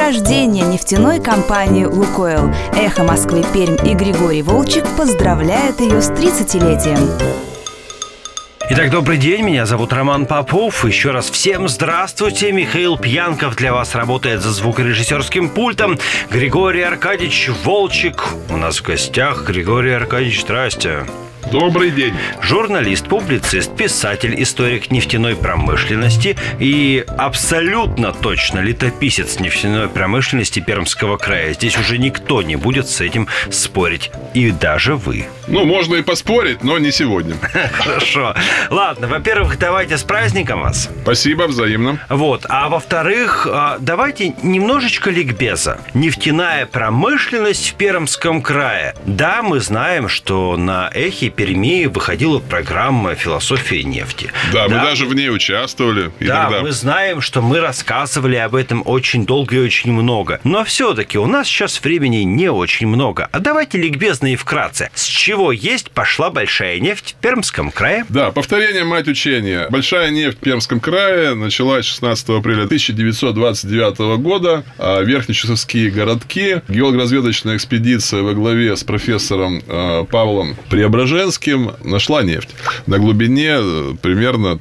рождения нефтяной компании «Лукойл». «Эхо Москвы», Пермь и Григорий Волчек поздравляют ее с 30-летием. Итак, добрый день, меня зовут Роман Попов. Еще раз всем здравствуйте. Михаил Пьянков для вас работает за звукорежиссерским пультом. Григорий Аркадьевич Волчек у нас в гостях. Григорий Аркадьевич, здрасте. Добрый день. Журналист, публицист, писатель, историк нефтяной промышленности и абсолютно точно летописец нефтяной промышленности Пермского края. Здесь уже никто не будет с этим спорить. И даже вы. Можно и поспорить, но не сегодня. Хорошо. Ладно, во-первых, давайте с праздником вас. Спасибо, взаимно. А во-вторых, давайте немножечко ликбеза. Нефтяная промышленность в Пермском крае. Да, мы знаем, что на Эхе Перми выходила программа «Философия нефти». Да, мы даже в ней участвовали. Мы знаем, что мы рассказывали об этом очень долго и очень много. Но все-таки у нас сейчас времени не очень много. А давайте ликбезно и вкратце. С чего пошла большая нефть в Пермском крае? Да, повторение мать учения. Большая нефть в Пермском крае началась 16 апреля 1929 года. Верхнечусовские городки. Геолого-разведочная экспедиция во главе с профессором Павлом Преображенским нашла нефть на глубине примерно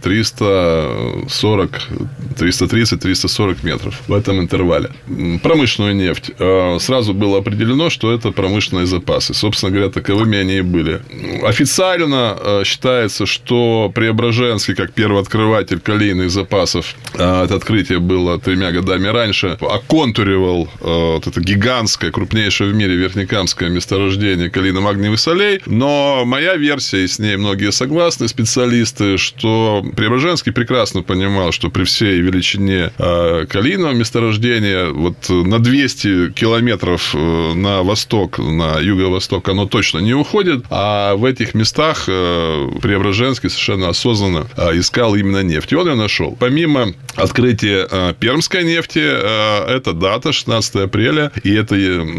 330-340 метров в этом интервале. Промышленную нефть. Сразу было определено, что это промышленные запасы. Собственно говоря, таковыми они и были. Официально считается, что Преображенский, как первооткрыватель калийных запасов, это открытие было 3 годами раньше, оконтуривал это гигантское, крупнейшее в мире верхнекамское месторождение калийно-магниевых солей. Но моя версия, и с ней многие согласны, специалисты, что Преображенский прекрасно понимал, что при всей величине калийного месторождения на 200 километров на восток, на юго-восток оно точно не уходит, а в этих местах Преображенский совершенно осознанно искал именно нефть. И он ее нашел. Помимо открытия пермской нефти, эта дата, 16 апреля, и это,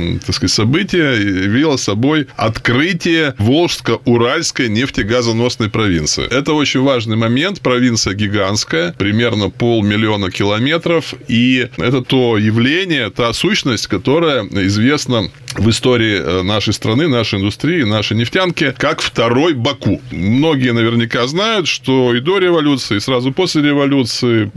событие явило собой открытие Волжско-Уральской нефтегазоносной провинции. Это очень важный момент. Провинция гигантская, примерно 500 000 километров, и это то явление, та сущность, которая известна в истории нашей страны, нашей индустрии, нашей нефтянки, как второй Баку. Многие наверняка знают, что и до революции, и сразу после революции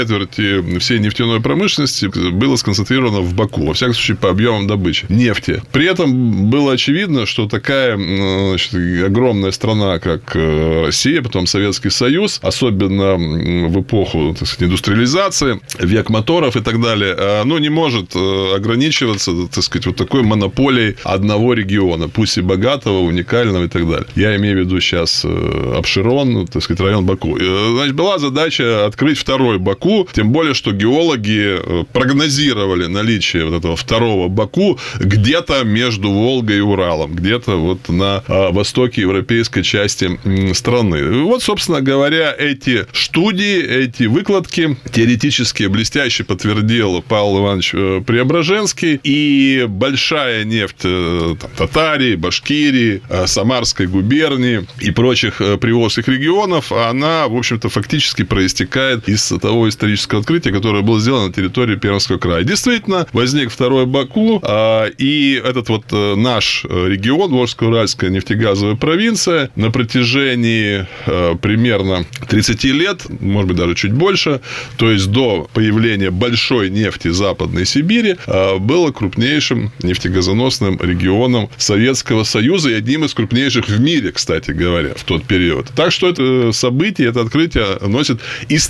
3/4 всей нефтяной промышленности было сконцентрировано в Баку, во всяком случае, по объемам добычи нефти. При этом было очевидно, что такая огромная страна, как Россия, потом Советский Союз, особенно в эпоху, индустриализации, век моторов и так далее, не может ограничиваться, такой монополией одного региона, пусть и богатого, уникального и так далее. Я имею в виду сейчас Абшерон, район Баку. Значит, была задача открыть второй Баку, тем более, что геологи прогнозировали наличие этого второго Баку где-то между Волгой и Уралом, где-то на востоке европейской части страны. Собственно говоря, эти студии, эти выкладки теоретически блестяще подтвердил Павел Иванович Преображенский, и большая нефть Татарии, Башкирии, Самарской губернии и прочих приволжских регионов, она, в общем-то, фактически проистекает из того исторического открытия, которое было сделано на территории Пермского края. Действительно, возник второй Баку, и этот наш регион, Волжско-Уральская нефтегазовая провинция, на протяжении примерно 30 лет, может быть, даже чуть больше, то есть до появления большой нефти Западной Сибири, было крупнейшим нефтегазоносным регионом Советского Союза и одним из крупнейших в мире, кстати говоря, в тот период. Так что это событие, это открытие носит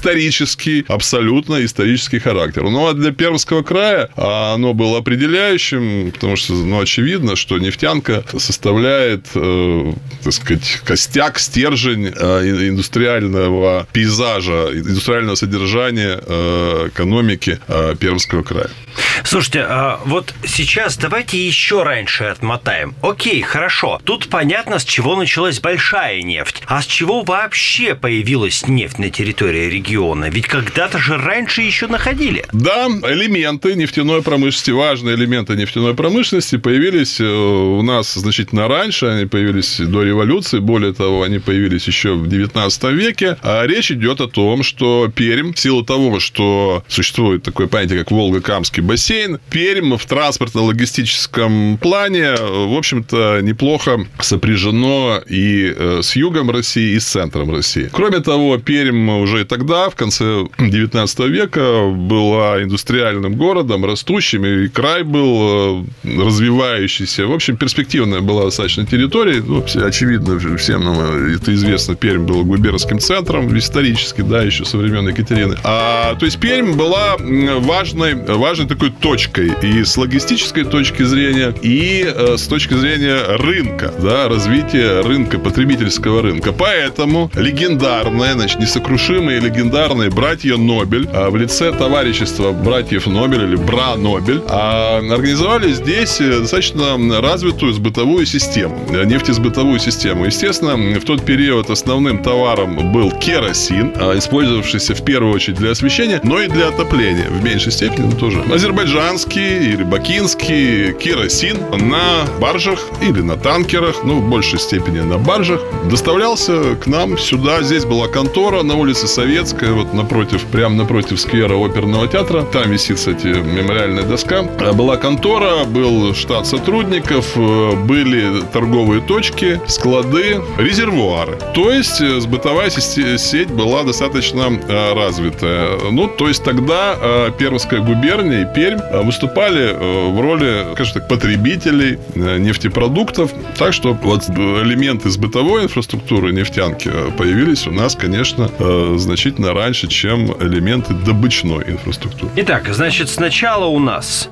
абсолютно исторический характер. А для Пермского края оно было определяющим, потому что, очевидно, что нефтянка составляет, костяк, стержень индустриального пейзажа, индустриального содержания экономики Пермского края. Слушайте, сейчас давайте еще раньше отмотаем. Окей, хорошо. Тут понятно, с чего началась большая нефть. А с чего вообще появилась нефть на территории региона? Ведь когда-то же раньше еще находили. Да, элементы нефтяной промышленности, важные элементы нефтяной промышленности появились у нас значительно раньше. Они появились до революции. Более того, они появились еще в 19 веке. А речь идет о том, что Пермь, в силу того, что существует такое понятие, как Волго-Камский бассейн, бассейн. Пермь в транспортно-логистическом плане, в общем-то, неплохо сопряжено и с югом России, и с центром России. Кроме того, Пермь уже и тогда, в конце 19 века, была индустриальным городом, растущим, и край был развивающийся. В общем, перспективная была достаточно территория. Ну, очевидно, всем нам это известно, Пермь была губернским центром исторически, да, еще со времен Екатерины. То есть Пермь была важной такой точкой и с логистической точки зрения, и с точки зрения рынка, да, развития рынка, потребительского рынка. Поэтому легендарные, значит, несокрушимые легендарные братья Нобель в лице товарищества братьев Нобель или Бра Нобель организовали здесь достаточно развитую сбытовую систему, нефтесбытовую систему. Естественно, в тот период основным товаром был керосин, использовавшийся в первую очередь для освещения, но и для отопления в меньшей степени, но тоже. Азербайджанский или бакинский керосин на баржах или на танкерах, ну, в большей степени на баржах, доставлялся к нам сюда. Здесь была контора на улице Советская, вот прямо напротив сквера оперного театра. Там висит, кстати, мемориальная доска. Была контора, был штат сотрудников, были торговые точки, склады, резервуары. То есть сбытовая сеть была достаточно развитая. Ну, то есть тогда Пермская губерния и Пермь выступали в роли, скажем так, потребителей нефтепродуктов. Так что вот элементы сбытовой инфраструктуры нефтянки появились у нас, конечно, значительно раньше, чем элементы добычной инфраструктуры. Итак, значит, сначала у нас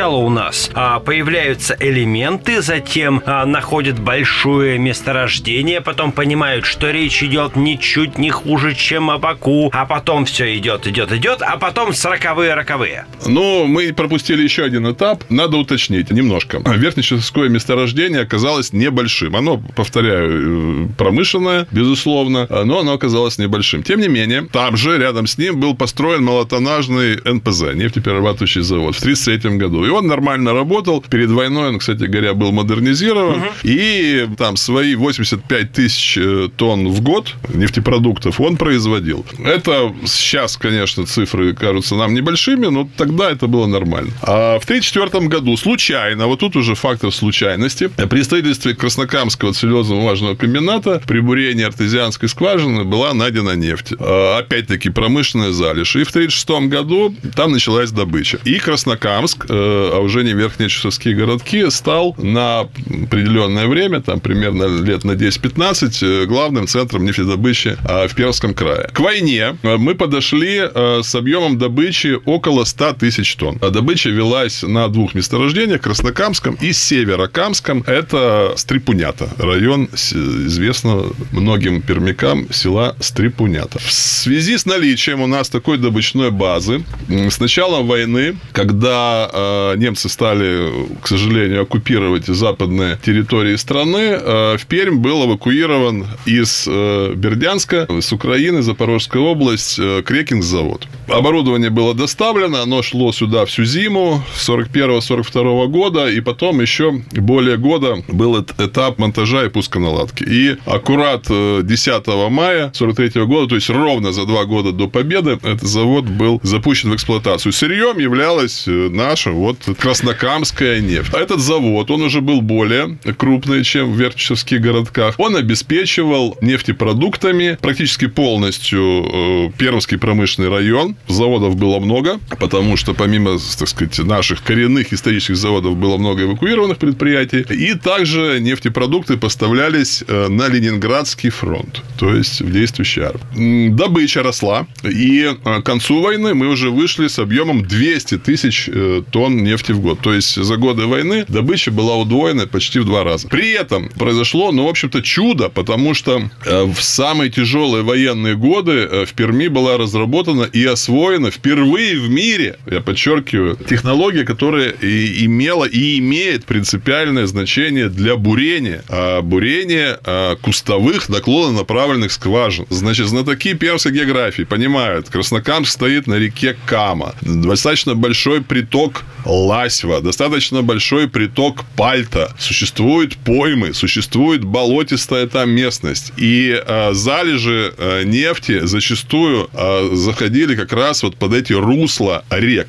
появляются элементы, затем находят большое месторождение, потом понимают, что речь идет ничуть не хуже, чем о Баку, а потом все идет, а потом 40-е. Но мы пропустили еще один этап. Надо уточнить немножко. Верхнечасовское месторождение оказалось небольшим. Оно, повторяю, промышленное, безусловно, но оно оказалось небольшим. Тем не менее, там же, рядом с ним, был построен малотоннажный НПЗ, нефтеперерабатывающий завод, в 1933 году. И он нормально работал. Перед войной он, кстати говоря, был модернизирован. И там свои 85 тысяч тонн в год нефтепродуктов он производил. Это сейчас, конечно, цифры кажутся нам небольшими, но тогда это было нормально. А в 1934 году случайно, вот тут уже фактор случайности, при строительстве Краснокамского целлюлозно-бумажного комбината при бурении артезианской скважины была найдена нефть. Опять-таки промышленная залежь. И в 1936 году там началась добыча. И Краснокамск, а уже не верхнечасовские городки, стал на определенное время, там примерно лет на 10-15, главным центром нефтедобычи в Пермском крае. К войне мы подошли с объемом добычи около 100 тысяч тонн. Добыча велась на двух месторождениях, Краснокамском и Северокамском. Это Стрипунята, район известного многим пермякам села Стрипунята. В связи с наличием у нас такой добычной базы, с началом войны, когда немцы стали, к сожалению, оккупировать западные территории страны, в Пермь был эвакуирован из Бердянска, с Украины, Запорожская область, крекинг-завод. Оборудование было доставлено, оно шло сюда всю зиму 41-42 года, и потом еще более года был этап монтажа и пусконаладки. И аккурат 10 мая 43 года, то есть ровно за 2 года до победы, этот завод был запущен в эксплуатацию. Сырьем являлась наша вот краснокамская нефть. Этот завод, он уже был более крупный, чем в верхнечасовских городках. Он обеспечивал нефтепродуктами практически полностью Пермский промышленный район. Заводов было много, потому что помимо, так сказать, наших коренных исторических заводов было много эвакуированных предприятий. И также нефтепродукты поставлялись на Ленинградский фронт, то есть в действующий армию. Добыча росла, и к концу войны мы уже вышли с объемом 200 тысяч тонн нефти в год. То есть за годы войны добыча была удвоена почти в 2 раза. При этом произошло, в общем-то, чудо, потому что в самые тяжелые военные годы в Перми была разработана и освоена впервые в мире, я подчеркиваю, технология, которая имела и имеет принципиальное значение для бурения. Бурения кустовых наклонно-направленных скважин. Значит, знатоки пермской географии понимают, Краснокамск стоит на реке Кама. Достаточно большой приток Ласьва, достаточно большой приток Пальта. Существуют поймы, существует болотистая там местность. И залежи нефти зачастую заходили как раз вот под эти русла рек. Это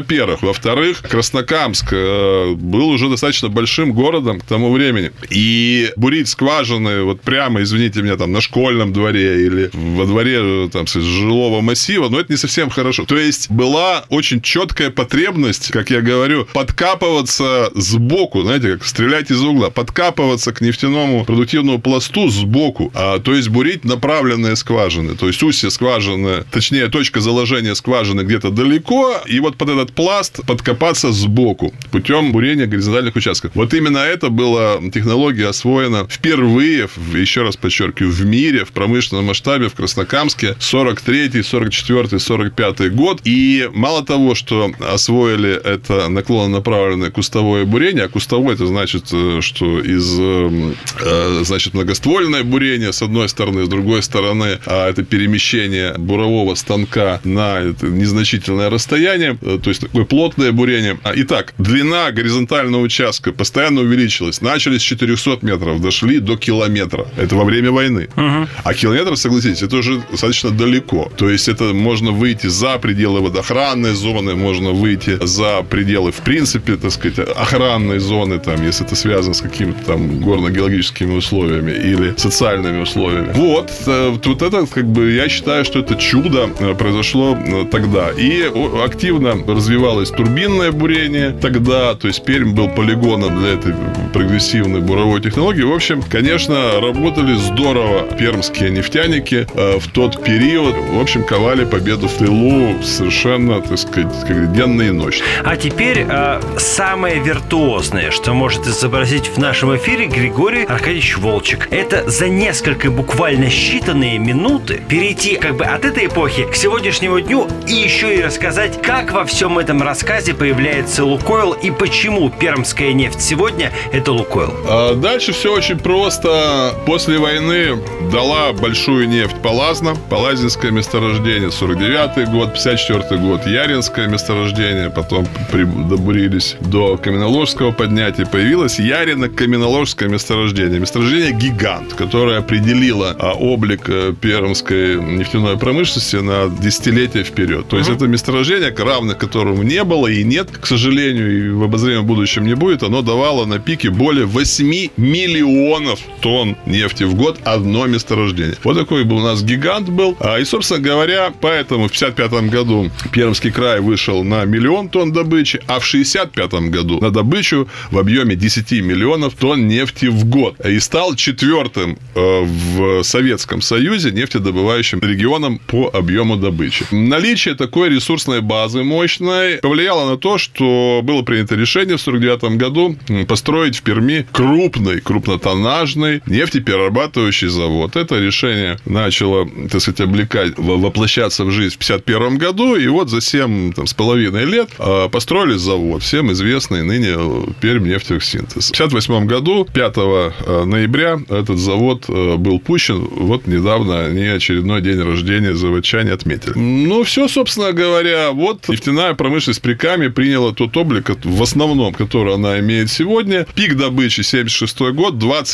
во-первых. Во-вторых, Краснокамск был уже достаточно большим городом к тому времени. И бурить скважины вот прямо, извините меня, там на школьном дворе или во дворе там жилого массива, но это не совсем хорошо. То есть была очень четкая потребность, как я говорю, подкапываться сбоку, знаете, как стрелять из угла, подкапываться к нефтяному продуктивному пласту сбоку, то есть бурить направленные скважины, то есть устье скважины, точнее, точка заложения скважины где-то далеко, и вот под этот пласт подкопаться сбоку путем бурения горизонтальных участков. Вот именно это была технология освоена впервые, еще раз подчеркиваю, в мире, в промышленном масштабе в Краснокамске 43-й, 44-й, 45-й год. И мало того, что освоили это наклонно-направленное кустовое бурение, а кустовое это значит, что значит многоствольное бурение с одной стороны, с другой стороны это перемещение бурового станка на незначительное расстояние, то есть такое плотное бурение. Итак, длина горизонтального участка постоянно увеличилась. Начали с 400 метров, дошли до километра. Это во время войны. А километр, согласитесь, это уже достаточно далеко. То есть это можно выйти за пределы водоохранной зоны, можно выйти за пределы, в принципе, так сказать, охранной зоны, там, если это связано с какими-то там горно-геологическими условиями или социальными условиями. Вот это, как бы, я считаю, что это чудо произошло тогда. И активно развивалось турбинное бурение тогда, то есть Пермь был полигоном для этой прогрессивной буровой технологии. В общем, конечно, работали здорово пермские нефтяники в тот период. В общем, ковали победу в тылу совершенно, так сказать, как денно и ночь. А теперь самое виртуозное, что может изобразить в нашем эфире Григорий Аркадьевич Волчек. Это за несколько буквально считанные минуты перейти как бы от этой эпохи к сегодняшнему дню и еще и рассказать, как во всем этом рассказе появляется «Лукойл» и почему пермская нефть сегодня – это «Лукойл». Дальше все очень просто. После войны дала большую нефть Полазна, Полазнинское месторождение, 49-й год, 54-й год, Яринское месторождение, потом добурились до Каменноложского поднятия, появилось Ярино-Каменноложское месторождение. Месторождение «Гигант», которое определило облик пермской нефтяной промышленности на десятилетия вперед. То есть это месторождение, равных которому не было и нет, к сожалению, и в обозримом будущем не будет, оно давало на пике более 8 миллионов тонн нефти в год одно месторождение. Вот такой был у нас «Гигант» был. И, собственно говоря, поэтому в 1955 году Пермский край вышел на 1 миллион тонн добычи, а в 1965 году на добычу в объеме 10 миллионов тонн нефти в год. И стал 4-м в Советском Союзе нефтедобывающим регионом по объему добычи. Наличие такой ресурсной базы мощной повлияло на то, что было принято решение в 1949 году построить в Перми крупный, крупнотоннажный нефтеперерабатывающий завод. Это решение начало, так сказать, воплощаться в жизнь в 1951 году, и вот за 7,5 лет построили завод, всем известный ныне Пермнефтехсинтез. В 1958 году, 5 ноября, этот завод был пущен. Вот недавно они очередной день рождения заводчане отметили. Ну, все, собственно говоря, вот нефтяная промышленность при Каме приняла тот облик, в основном, который она имеет сегодня. Пик добычи 1976 год,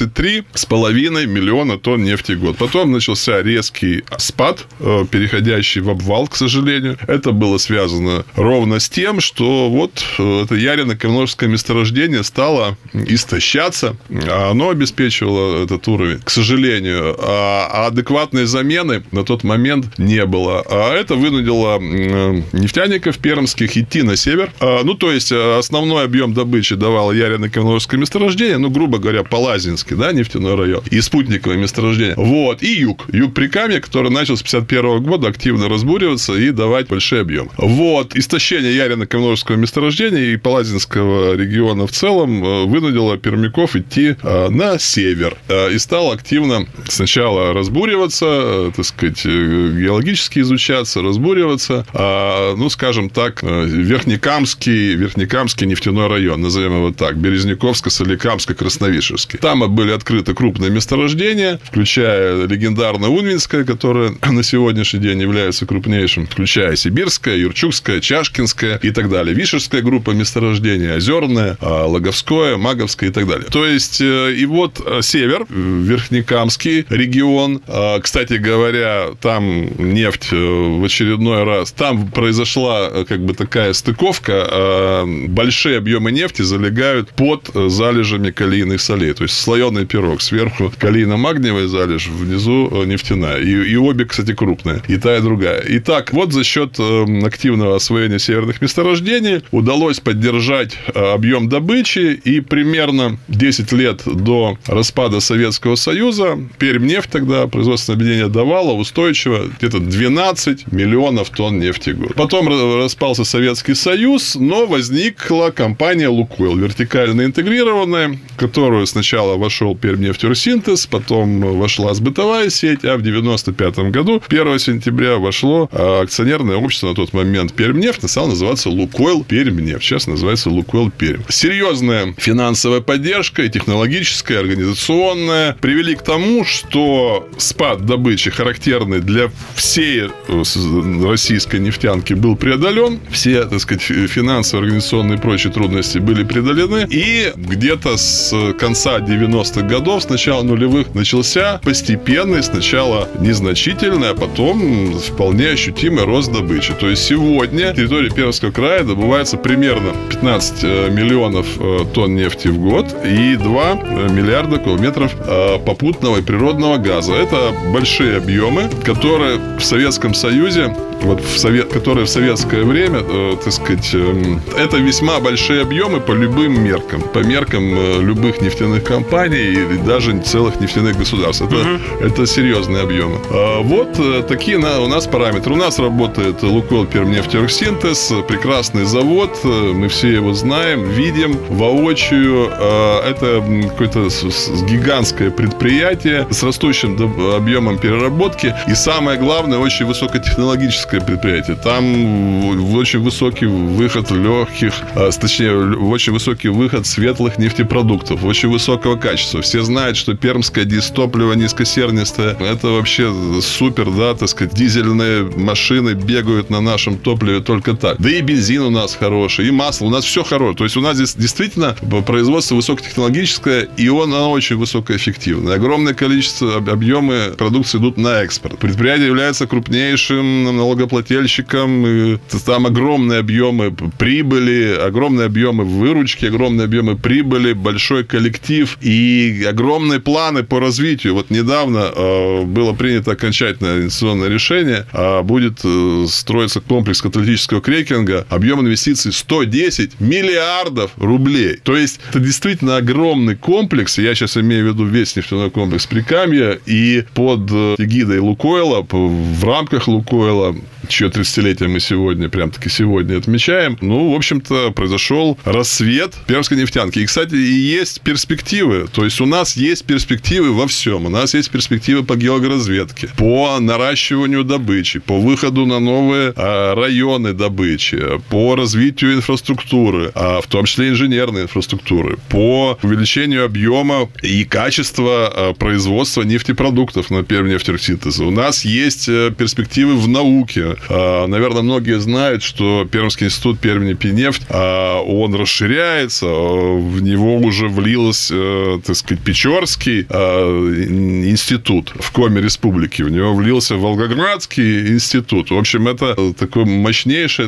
23,5 миллиона тонн нефти в год. Потом начался резкий спад, переходящий в обвал, к сожалению. Это было связано ровно с тем, что вот это Ярино-Каменноложское месторождение стало истощаться, а оно обеспечивало этот уровень, к сожалению. А адекватной замены на тот момент не было. А это вынудило нефтяников пермских идти на север. Ну, то есть, основной объем добычи давало Ярино-Каменноложское месторождение, ну, грубо говоря, Полазнинский, да, нефтяной район, и спутниковое месторождение. Вот, и юг Прикамья, который начал с 1951 года активно разбуриваться и давать большие объемы. Вот, истощение Ярино-Каменноложского месторождения и Полазнинского региона в целом вынудило пермяков идти на север. И стал активно сначала разбуриваться, так сказать, геологически изучаться, разбуриваться, ну, скажем так, Верхнекамский нефтяной район, назовем его так, Березняковско-Соликамско-Красновишерский. Там были открыты крупные месторождения, включая легендарное Унвинское, которое на сегодняшний день является крупнейшим, включая Сибирское, Юрчукское, Чашкинское и так далее. Вишерская группа месторождений, Озерное, Логовское, Маговское и так далее. То есть, и вот север, Верхнекамский регион, кстати говоря, там нефть в очередной раз, там произошла, как бы такая стыковка. Большие объемы нефти залегают под залежами калийных солей. То есть слоеный пирог. Сверху калийно-магниевая залежь, внизу нефтяная. И обе, кстати, крупные. И та, и другая. Итак, вот за счет активного освоения северных месторождений удалось поддержать объем добычи. И примерно 10 лет до распада Советского Союза Пермнефть тогда, производственное объединение, давало устойчиво где-то 12 миллионов тонн нефти в год. Потом распался Советский Союз, но возникла компания «Лукойл», вертикально интегрированная, в которую сначала вошел Пермнефтьоргсинтез, потом вошла сбытовая сеть, а в 1995 году, 1 сентября, вошло акционерное общество на тот момент Пермнефть, стало называться «Лукойл Пермнефть». Сейчас называется «Лукойл Пермь». Серьезная финансовая поддержка, и технологическая, и организационная, привели к тому, что спад добычи, характерный для всей российской нефтянки, был преодолен. Все, так сказать, финансовые, организационные и прочие трудности были преодолены. И где-то с конца 90-х годов, с начала нулевых, начался постепенный, сначала незначительный, а потом вполне ощутимый рост добычи. То есть сегодня на территории Пермского края добывается примерно 15 миллионов тонн нефти в год и 2 миллиарда кубометров попутного и природного газа. Это большие объемы, которые в Советском Союзе, которые в советское время, так сказать, это весьма большие объемы по любым меркам. По меркам любых нефтяных компаний или даже целых нефтяных государств. Это серьезные объемы. Вот такие у нас параметры. У нас работает «Лукойл Пермнефтьоргсинтез», прекрасный завод. Мы все его знаем, видим воочию. Это какое-то гигантское предприятие с растущим объемом переработки. И самое главное, очень высокотехнологическое предприятие. Там очень высокий выход легких, точнее, очень высокий выход светлых нефтепродуктов, очень высокого качества. Все знают, что пермское дизтопливо низкосернистое, это вообще супер, да, так сказать, дизельные машины бегают на нашем топливе только так. Да и бензин у нас хороший, и масло, у нас все хорошее. То есть у нас здесь действительно производство высокотехнологическое, и оно очень высокоэффективное. Огромное количество, объемы продукции идут на экспорт. Предприятие является крупнейшим налогоплательщиком, и там огромные объемы прибыли, огромные объемы выручки, огромные объемы прибыли, большой коллектив и огромные планы по развитию. Вот недавно было принято окончательное инвестиционное решение, будет строиться комплекс каталитического крекинга, объем инвестиций 110 миллиардов рублей. То есть это действительно огромный комплекс, я сейчас имею в виду весь нефтяной комплекс Прикамья, и под эгидой «Лукойла», в рамках «Лукойла», чье 30-летие мы прям-таки сегодня отмечаем, в общем-то, произошел рассвет пермской нефтянки. И, кстати, и есть перспективы. То есть у нас есть перспективы во всем. У нас есть перспективы по геологоразведке, по наращиванию добычи, по выходу на новые районы добычи, по развитию инфраструктуры, в том числе инженерной инфраструктуры, по увеличению объема и качества производства нефтепродуктов на Пермнефтьоргсинтезе. У нас есть перспективы в науке. Наверное, многие знают, что Пермский институт Пермнефть, он расширяется, в него уже влился, так сказать, Печорский институт в Коми Республики, в него влился Волгоградский институт. В общем, это такая мощнейшая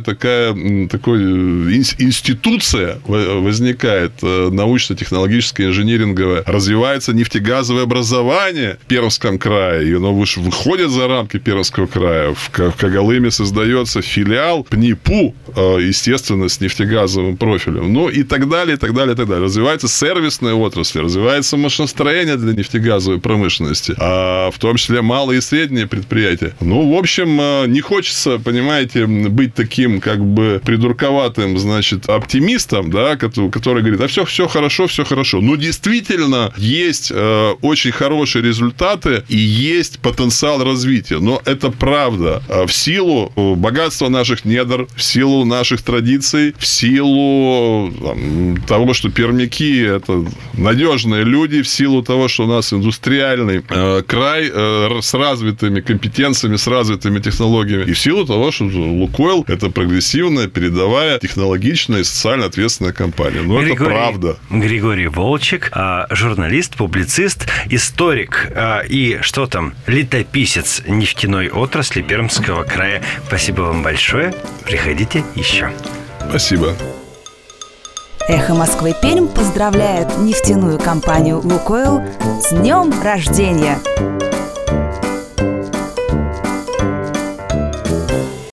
институция возникает, научно-технологическая, инжиниринговая, развивается нефтегазовое образование в Пермском крае, и оно выходит за рамки Пермского края. В Когалыме создается филиал ПНИПУ, естественно, с нефтегазовым профилем. И так далее, и так далее, и так далее. Развивается сервисная отрасль, развивается машиностроение для нефтегазовой промышленности, в том числе малые и средние предприятия. В общем, не хочется, понимаете, быть таким, как бы, придурковатым, значит, оптимистом, да, который говорит, все хорошо, все хорошо. Но действительно есть очень хорошие результаты и есть потенциал развития. Но это правда. В силу богатства наших недр, в силу наших традиций, в силу того, что пермяки – это надежные люди, в силу того, что у нас индустриальный край с развитыми компетенциями, с развитыми технологиями, и в силу того, что «Лукойл» – это прогрессивная, передовая, технологичная и социально ответственная компания. Это правда. Григорий Волчек, журналист, публицист, историк и, летописец нефтяной отрасли Пермского края. края. Спасибо вам большое. Приходите еще. Спасибо. Эхо Москвы Пермь поздравляет нефтяную компанию «Лукойл» с днем рождения!